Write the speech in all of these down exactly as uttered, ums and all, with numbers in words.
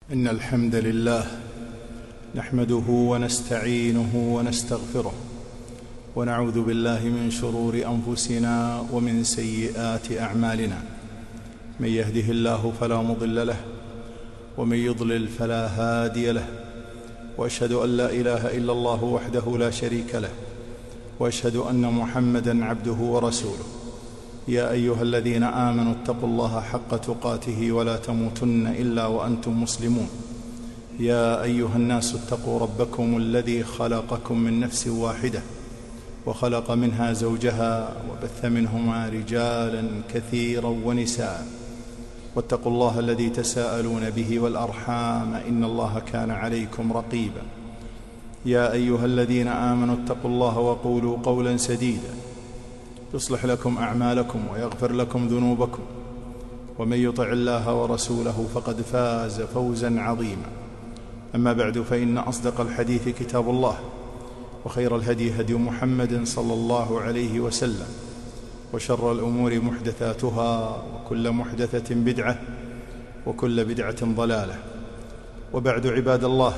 إن الحمد لله نحمده ونستعينه ونستغفره ونعوذ بالله من شرور أنفسنا ومن سيئات أعمالنا. من يهده الله فلا مضل له ومن يضلل فلا هادي له، وأشهد أن لا إله إلا الله وحده لا شريك له، وأشهد أن محمدًا عبده ورسوله. يا أيها الذين آمنوا اتقوا الله حق تقاته ولا تموتن إلا وأنتم مسلمون. يا أيها الناس اتقوا ربكم الذي خلقكم من نفس واحدة وخلق منها زوجها وبث منهما رجالا كثيرا ونساء، واتقوا الله الذي تساءلون به والأرحام إن الله كان عليكم رقيبا. يا أيها الذين آمنوا اتقوا الله وقولوا قولا سديدا يصلح لكم أعمالكم ويغفر لكم ذنوبكم، ومن يطع الله ورسوله فقد فاز فوزا عظيما. أما بعد، فإن أصدق الحديث كتاب الله، وخير الهدي هدي محمد صلى الله عليه وسلم، وشر الأمور محدثاتها، وكل محدثة بدعة، وكل بدعة ضلالة. وبعد، عباد الله،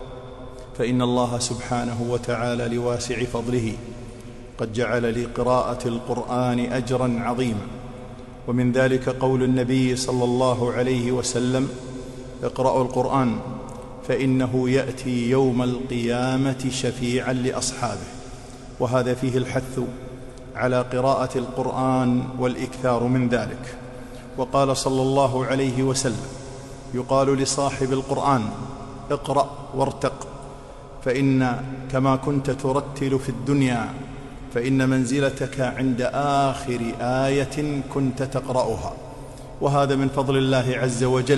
فإن الله سبحانه وتعالى لواسع فضله قد جعل لقراءة القرآن أجرا عظيما، ومن ذلك قول النبي صلى الله عليه وسلم: اقرأوا القرآن فإنه يأتي يوم القيامة شفيعا لأصحابه. وهذا فيه الحث على قراءة القرآن والإكثار من ذلك. وقال صلى الله عليه وسلم: يقال لصاحب القرآن: اقرأ وارتق، فإن كما كنت ترتل في الدنيا فإن منزلتك عند آخر آية كنت تقرأها. وهذا من فضل الله عز وجل،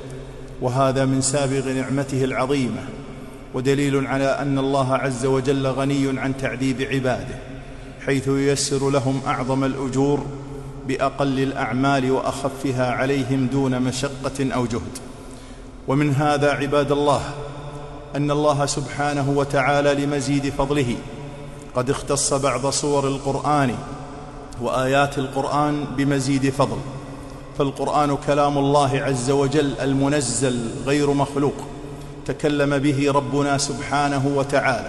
وهذا من سابغ نعمته العظيمة، ودليل على أن الله عز وجل غني عن تعذيب عباده، حيث ييسر لهم أعظم الأجور بأقل الأعمال وأخفها عليهم دون مشقة أو جهد. ومن هذا عباد الله أن الله سبحانه وتعالى لمزيد فضله قد اختص بعض سور القرآن وآيات القرآن بمزيد فضل. فالقرآن كلام الله عز وجل المنزل غير مخلوق، تكلم به ربنا سبحانه وتعالى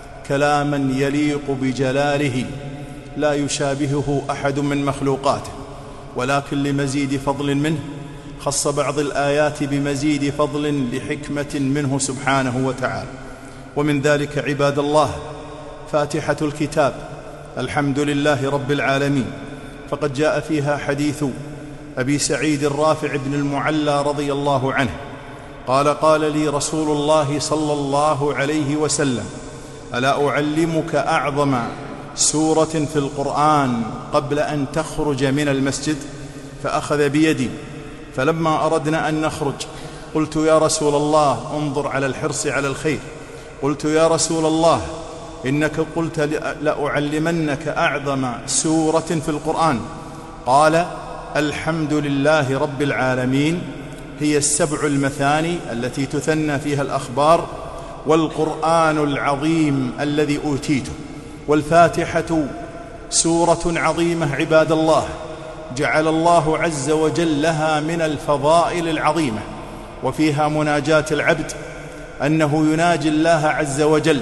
كلاما يليق بجلاله لا يشابهه أحد من مخلوقاته، ولكن لمزيد فضل منه خص بعض الآيات بمزيد فضل لحكمة منه سبحانه وتعالى. ومن ذلك عباد الله فاتحة الكتاب، الحمد لله رب العالمين، فقد جاء فيها حديث أبي سعيد الرافع بن المعلى رضي الله عنه قال: قال لي رسول الله صلى الله عليه وسلم: ألا أعلمك أعظم سورة في القرآن قبل أن تخرج من المسجد؟ فأخذ بيدي، فلما أردنا أن نخرج قلت: يا رسول الله، انظر على الحرص على الخير، قلت: يا رسول الله، إنك قلت لأعلمنك أعظم سورة في القرآن. قال: الحمد لله رب العالمين، هي السبع المثاني التي تثنى فيها الأخبار، والقرآن العظيم الذي أوتيته. والفاتحة سورة عظيمة عباد الله، جعل الله عز وجل لها من الفضائل العظيمة، وفيها مناجاة العبد، أنه يناجي الله عز وجل،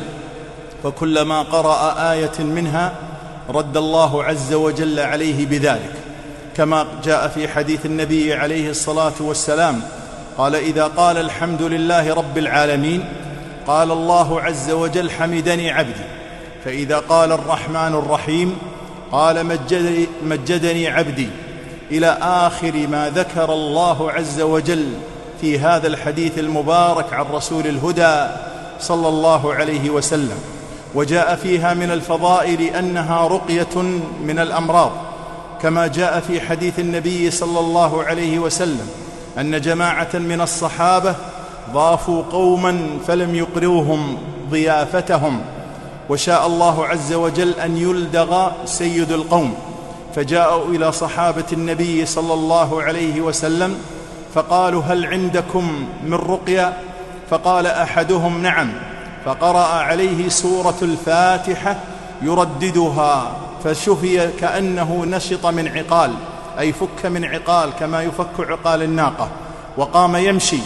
فكلما قرأ آية منها رد الله عز وجل عليه بذلك، كما جاء في حديث النبي عليه الصلاة والسلام قال: إذا قال الحمد لله رب العالمين قال الله عز وجل: حمدني عبدي. فإذا قال الرحمن الرحيم قال: مجدني, مجدني عبدي، إلى آخر ما ذكر الله عز وجل في هذا الحديث المبارك عن رسول الهدى صلى الله عليه وسلم. وجاء فيها من الفضائل أنها رقية من الأمراض، كما جاء في حديث النبي صلى الله عليه وسلم أن جماعة من الصحابة ضافوا قوما فلم يقروهم ضيافتهم، وشاء الله عز وجل أن يلدغ سيد القوم، فجاءوا إلى صحابة النبي صلى الله عليه وسلم فقالوا: هل عندكم من رقية؟ فقال أحدهم: نعم. فقرأ عليه سورة الفاتحة يرددها، فشفي كأنه نشط من عقال، أي فك من عقال كما يفك عقال الناقة، وقام يمشي.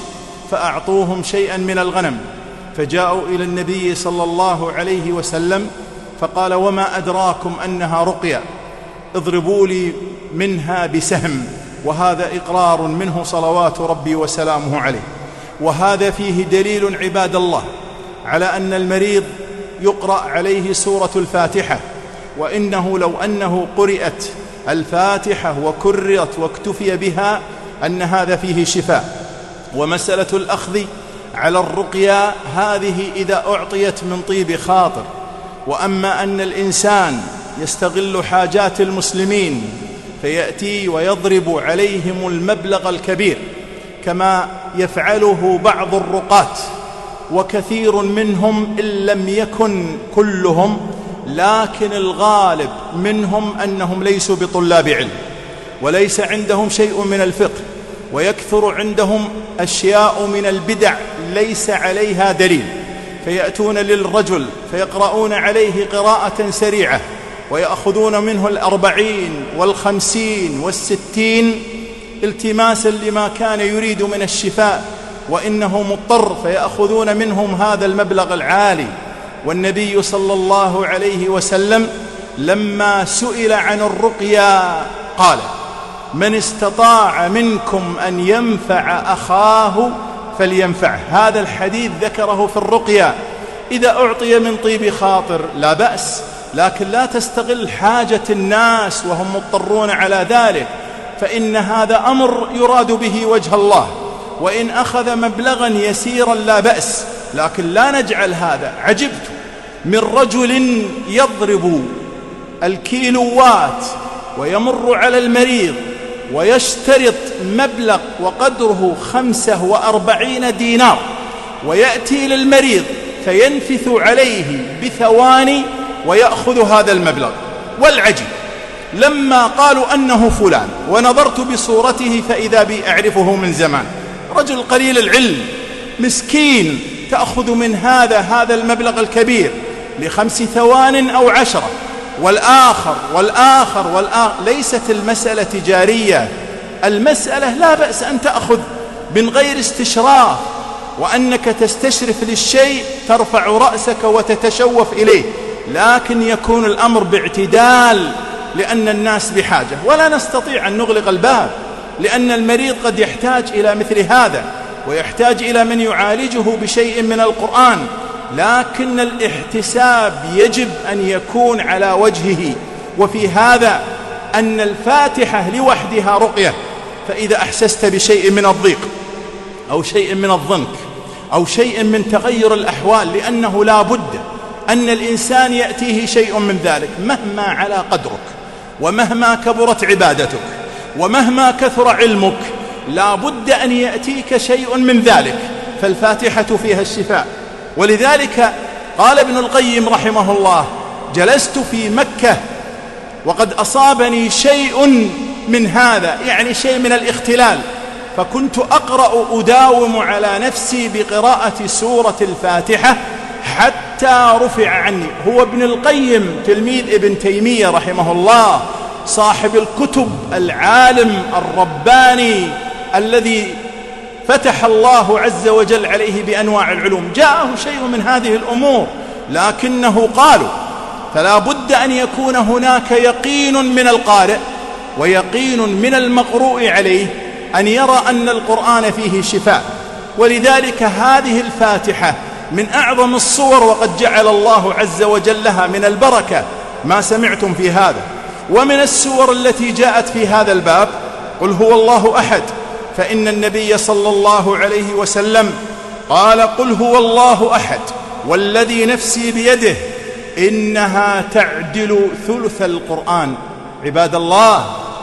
فأعطوهم شيئا من الغنم، فجاءوا إلى النبي صلى الله عليه وسلم فقال: وما أدراكم أنها رقية؟ اضربوا لي منها بسهم. وهذا إقرار منه صلوات ربي وسلامه عليه. وهذا فيه دليل عباد الله على أن المريض يقرأ عليه سورة الفاتحة، وإنه لو أنه قرأت الفاتحة وكررت واكتفي بها أن هذا فيه شفاء. ومسألة الأخذ على الرقية هذه إذا أعطيت من طيب خاطر. وأما أن الإنسان يستغل حاجات المسلمين فيأتي ويضرب عليهم المبلغ الكبير كما يفعله بعض الرقاة، وكثير منهم إن لم يكن كلهم، لكن الغالب منهم أنهم ليسوا بطلاب علم وليس عندهم شيء من الفقه، ويكثر عندهم أشياء من البدع ليس عليها دليل، فيأتون للرجل فيقرؤون عليه قراءة سريعة ويأخذون منه الأربعين والخمسين والستين التماسا لما كان يريد من الشفاء، وإنه مضطر، فيأخذون منهم هذا المبلغ العالي. والنبي صلى الله عليه وسلم لما سئل عن الرقية قال: من استطاع منكم أن ينفع أخاه فلينفعه. هذا الحديث ذكره في الرقية. إذا أعطي من طيب خاطر لا بأس، لكن لا تستغل حاجة الناس وهم مضطرون على ذلك، فإن هذا أمر يراد به وجه الله. وإن أخذ مبلغا يسيرا لا بأس، لكن لا نجعل هذا. عجبت من رجل يضرب الكيلوات ويمر على المريض ويشترط مبلغ وقدره خمسة وأربعين دينار، ويأتي للمريض فينفث عليه بثواني ويأخذ هذا المبلغ. والعجيب لما قالوا أنه فلان ونظرت بصورته فإذا بي أعرفه من زمان، رجل قليل العلم مسكين، تأخذ من هذا هذا المبلغ الكبير لخمس ثوان أو عشرة، والآخر والآخر والآخر. ليست المسألة تجارية، المسألة لا بأس أن تأخذ من غير استشراف، وأنك تستشرف للشيء ترفع رأسك وتتشوف إليه، لكن يكون الأمر باعتدال، لأن الناس بحاجة، ولا نستطيع أن نغلق الباب، لأن المريض قد يحتاج إلى مثل هذا، ويحتاج إلى من يعالجه بشيء من القرآن، لكن الاحتساب يجب أن يكون على وجهه. وفي هذا أن الفاتحة لوحدها رقية، فإذا أحسست بشيء من الضيق أو شيء من الضنك أو شيء من تغير الأحوال، لأنه لا بد أن الإنسان يأتيه شيء من ذلك مهما على قدرك، ومهما كبرت عبادتك، ومهما كثر علمك، لا بد أن يأتيك شيء من ذلك، فالفاتحة فيها الشفاء. ولذلك قال ابن القيم رحمه الله: جلست في مكة وقد أصابني شيء من هذا، يعني شيء من الاختلال، فكنت أقرأ أداوم على نفسي بقراءة سورة الفاتحة حتى رفع عني. هو ابن القيم تلميذ ابن تيمية رحمه الله، صاحب الكتب، العالم الرباني الذي فتح الله عز وجل عليه بأنواع العلوم، جاءه شيء من هذه الأمور، لكنه قالوا فلا بد أن يكون هناك يقين من القارئ ويقين من المقروء عليه أن يرى أن القرآن فيه شفاء. ولذلك هذه الفاتحة من أعظم الصور، وقد جعل الله عز وجل لها من البركة ما سمعتم في هذا. ومن السور التي جاءت في هذا الباب قل هو الله أحد، فإن النبي صلى الله عليه وسلم قال: قل هو الله أحد والذي نفسي بيده إنها تعدل ثلث القرآن. عباد الله،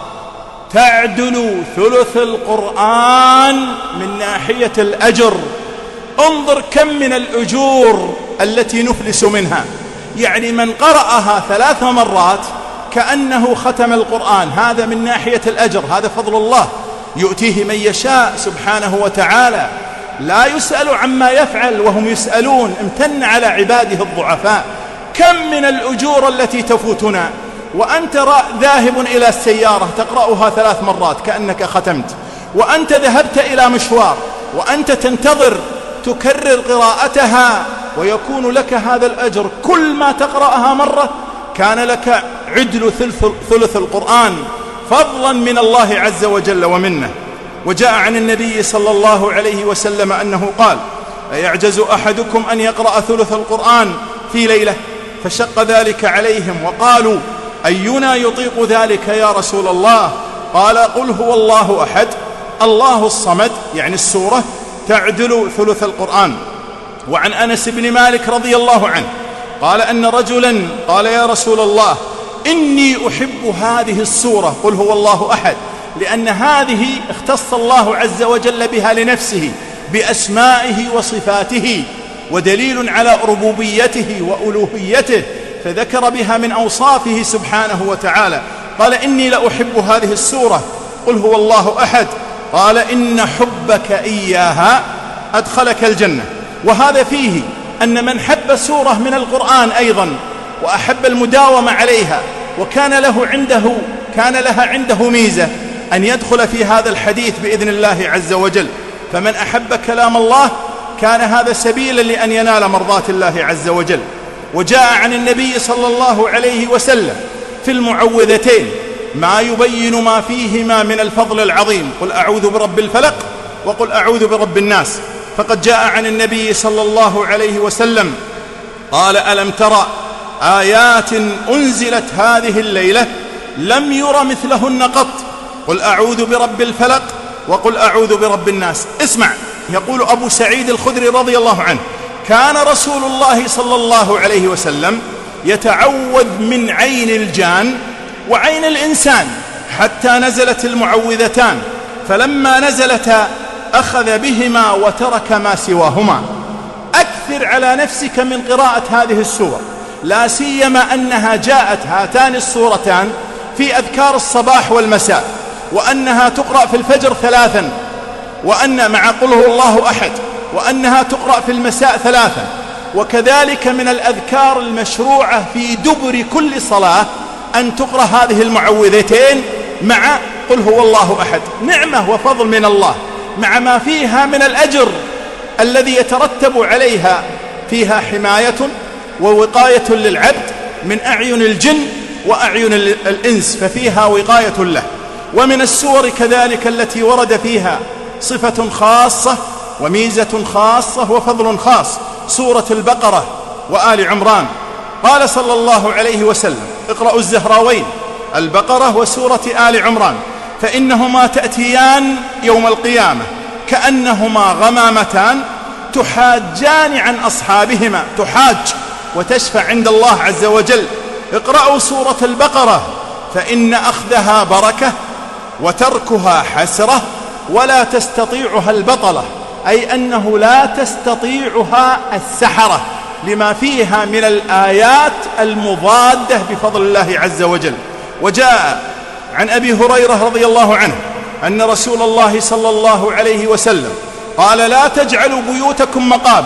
تعدل ثلث القرآن من ناحية الأجر. انظر كم من الأجور التي نفلس منها، يعني من قرأها ثلاث مرات كأنه ختم القرآن، هذا من ناحية الأجر، هذا فضل الله يؤتيه من يشاء سبحانه وتعالى، لا يسأل عما يفعل وهم يسألون، امتن على عباده الضعفاء. كم من الأجور التي تفوتنا وأنت ذاهب إلى السيارة تقرأها ثلاث مرات كأنك ختمت، وأنت ذهبت إلى مشوار وأنت تنتظر تكرر قراءتها ويكون لك هذا الأجر كل ما تقرأها مرة، كان لك عدل ثلث, ثلث القرآن فضلا من الله عز وجل ومنه. وجاء عن النبي صلى الله عليه وسلم أنه قال: أيعجز أحدكم أن يقرأ ثلث القرآن في ليلة؟ فشق ذلك عليهم وقالوا: أينا يطيق ذلك يا رسول الله؟ قال: قل هو الله أحد الله الصمد، يعني السورة تعدل ثلث القرآن. وعن أنس بن مالك رضي الله عنه قال أن رجلا قال: يا رسول الله، إني أحب هذه السورة قل هو الله أحد، لأن هذه اختص الله عز وجل بها لنفسه بأسمائه وصفاته، ودليل على ربوبيته وألوهيته، فذكر بها من أوصافه سبحانه وتعالى. قال: إني لأحب هذه السورة قل هو الله أحد. قال: إن حبك إياها أدخلك الجنة. وهذا فيه أن من حب سورة من القرآن أيضا وأحب المداومة عليها وكان له عنده كان لها عنده ميزة أن يدخل في هذا الحديث بإذن الله عز وجل. فمن أحب كلام الله كان هذا سبيلا لأن ينال مرضات الله عز وجل. وجاء عن النبي صلى الله عليه وسلم في المعوذتين ما يبين ما فيهما من الفضل العظيم: قل أعوذ برب الفلق وقل أعوذ برب الناس. فقد جاء عن النبي صلى الله عليه وسلم قال: ألم ترى آيات أنزلت هذه الليلة لم ير مثلهن قط، قل أعوذ برب الفلق وقل أعوذ برب الناس. اسمع، يقول أبو سعيد الخدري رضي الله عنه: كان رسول الله صلى الله عليه وسلم يتعوذ من عين الجان وعين الإنسان حتى نزلت المعوذتان، فلما نزلتا أخذ بهما وترك ما سواهما. أكثر على نفسك من قراءة هذه السورة، لا سيما أنها جاءت هاتان السورتان في أذكار الصباح والمساء، وأنها تقرأ في الفجر ثلاثا، وأن مع قل هو الله أحد، وأنها تقرأ في المساء ثلاثا. وكذلك من الأذكار المشروعة في دبر كل صلاة أن تقرأ هذه المعوذتين مع قل هو الله أحد. نعمة وفضل من الله، مع ما فيها من الأجر الذي يترتب عليها. فيها حماية ووقاية للعبد من أعين الجن وأعين الإنس، ففيها وقاية له. ومن السور كذلك التي ورد فيها صفة خاصة وميزة خاصة وفضل خاص سورة البقرة وآل عمران. قال صلى الله عليه وسلم: اقرأوا الزهراوين، البقرة وسورة آل عمران، فإنهما تأتيان يوم القيامة كأنهما غمامتان تحاجان عن أصحابهما، تحاج وتشفع عند الله عز وجل. اقرأوا سورة البقرة فإن أخذها بركة وتركها حسرة ولا تستطيعها البطلة، أي أنه لا تستطيعها السحرة، لما فيها من الآيات المضادة بفضل الله عز وجل. وجاء عن أبي هريرة رضي الله عنه أن رسول الله صلى الله عليه وسلم قال: لا تجعلوا بيوتكم مقابر،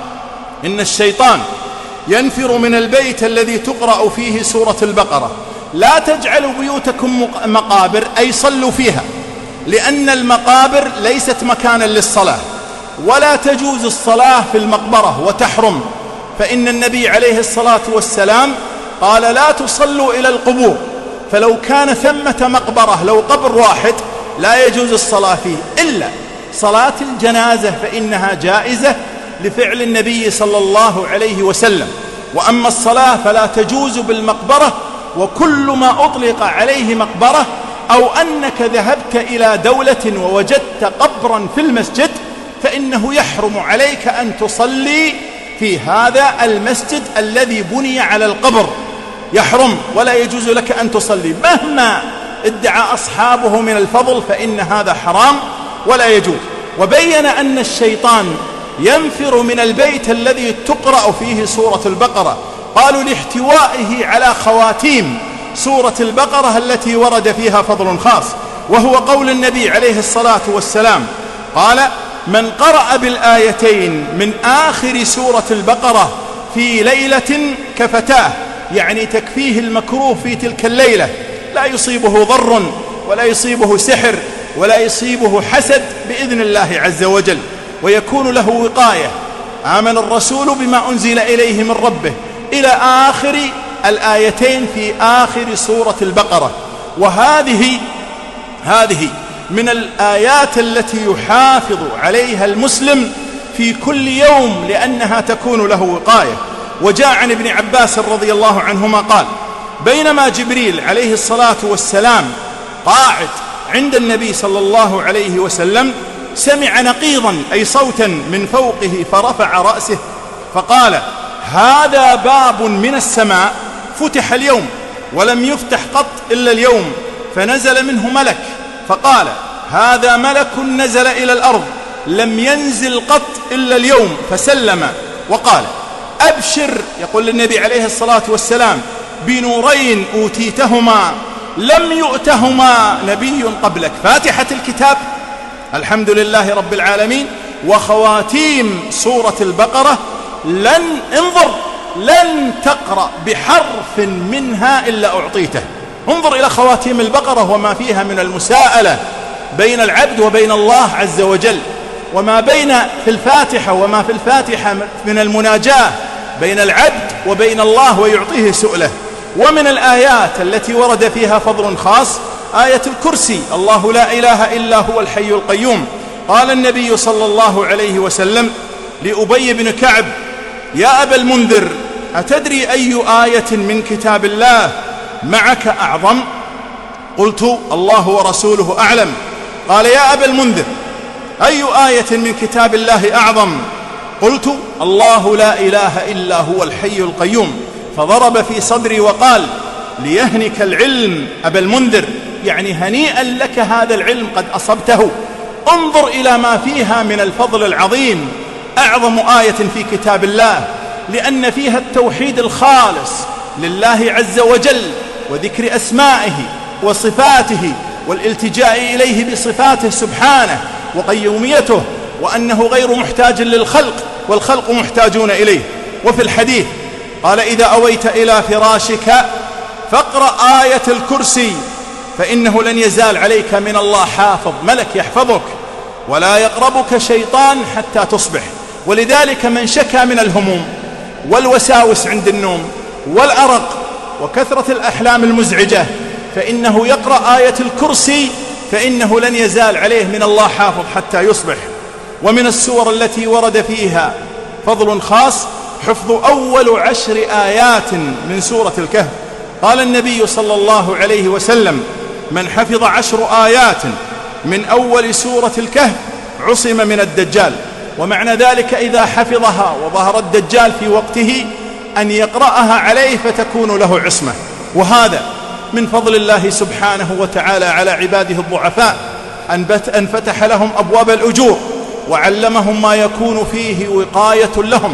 إن الشيطان ينفر من البيت الذي تقرأ فيه سورة البقرة. لا تجعلوا بيوتكم مقابر، أي صلوا فيها، لأن المقابر ليست مكانا للصلاة، ولا تجوز الصلاة في المقبرة وتحرم. فإن النبي عليه الصلاة والسلام قال: لا تصلوا إلى القبور، فلو كان ثمة مقبرة، لو قبر واحد، لا يجوز الصلاة فيه، إلا صلاة الجنازة فإنها جائزة لفعل النبي صلى الله عليه وسلم. وأما الصلاة فلا تجوز بالمقبرة، وكل ما أطلق عليه مقبرة أو أنك ذهبت إلى دولة ووجدت قبرا في المسجد فإنه يحرم عليك أن تصلي في هذا المسجد الذي بني على القبر، يحرم ولا يجوز لك أن تصلي مهما ادعى أصحابه من الفضل، فإن هذا حرام ولا يجوز. وبين أن الشيطان ينفر من البيت الذي تقرأ فيه سورة البقرة، قالوا لاحتوائه على خواتيم سورة البقرة التي ورد فيها فضل خاص، وهو قول النبي عليه الصلاة والسلام قال: من قرأ بالآيتين من آخر سورة البقرة في ليلة كفتاه، يعني تكفيه المكروه في تلك الليلة، لا يصيبه ضر ولا يصيبه سحر ولا يصيبه حسد بإذن الله عز وجل. ويكون له وقاية. آمن الرسول بما أنزل إليه من ربه إلى آخر الآيتين في آخر سورة البقرة. وهذه هذه من الآيات التي يحافظ عليها المسلم في كل يوم لأنها تكون له وقاية. وجاء عن ابن عباس رضي الله عنهما قال: بينما جبريل عليه الصلاة والسلام قاعد عند النبي صلى الله عليه وسلم سمع نقيضا أي صوتا من فوقه فرفع رأسه فقال: هذا باب من السماء فتح اليوم ولم يفتح قط إلا اليوم. فنزل منه ملك فقال: هذا ملك نزل إلى الأرض لم ينزل قط إلا اليوم. فسلم وقال: أبشر، يقول للنبي عليه الصلاة والسلام، بنورين أوتيتهما لم يؤتهما نبي قبلك: فاتحة الكتاب الحمد لله رب العالمين، وخواتيم سورة البقرة. لن انظر لن تقرأ بحرف منها إلا أعطيته. انظر إلى خواتيم البقرة وما فيها من المساءلة بين العبد وبين الله عز وجل، وما بين في الفاتحة وما في الفاتحة من المناجاة بين العبد وبين الله ويعطيه سؤله. ومن الآيات التي ورد فيها فضل خاص آية الكرسي: الله لا إله إلا هو الحي القيوم. قال النبي صلى الله عليه وسلم لأبي بن كعب: يا أبا المنذر، أتدري أي آية من كتاب الله معك أعظم؟ قلت: الله ورسوله أعلم. قال: يا أبا المنذر، أي آية من كتاب الله أعظم؟ قلت: الله لا إله إلا هو الحي القيوم. فضرب في صدري وقال: ليهنك العلم أبا المنذر، يعني هنيئا لك هذا العلم قد أصبته. انظر إلى ما فيها من الفضل العظيم. أعظم آية في كتاب الله لأن فيها التوحيد الخالص لله عز وجل، وذكر أسمائه وصفاته، والالتجاء إليه بصفاته سبحانه وقيوميته، وأنه غير محتاج للخلق والخلق محتاجون إليه. وفي الحديث قال: إذا أويت إلى فراشك فاقرأ آية الكرسي فإنه لن يزال عليك من الله حافظ، ملك يحفظك، ولا يقربك شيطان حتى تصبح. ولذلك من شكى من الهموم والوساوس عند النوم والأرق وكثرة الأحلام المزعجة فإنه يقرأ آية الكرسي فإنه لن يزال عليه من الله حافظ حتى يصبح. ومن السور التي ورد فيها فضل خاص حفظ أول عشر آيات من سورة الكهف. قال النبي صلى الله عليه وسلم: من حفظ عشر آيات من أول سورة الكهف عصم من الدجال. ومعنى ذلك إذا حفظها وظهر الدجال في وقته أن يقرأها عليه فتكون له عصمة. وهذا من فضل الله سبحانه وتعالى على عباده الضعفاء، أن فتح لهم أبواب الأجور وعلمهم ما يكون فيه وقاية لهم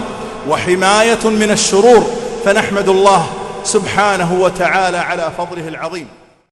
وحماية من الشرور. فنحمد الله سبحانه وتعالى على فضله العظيم.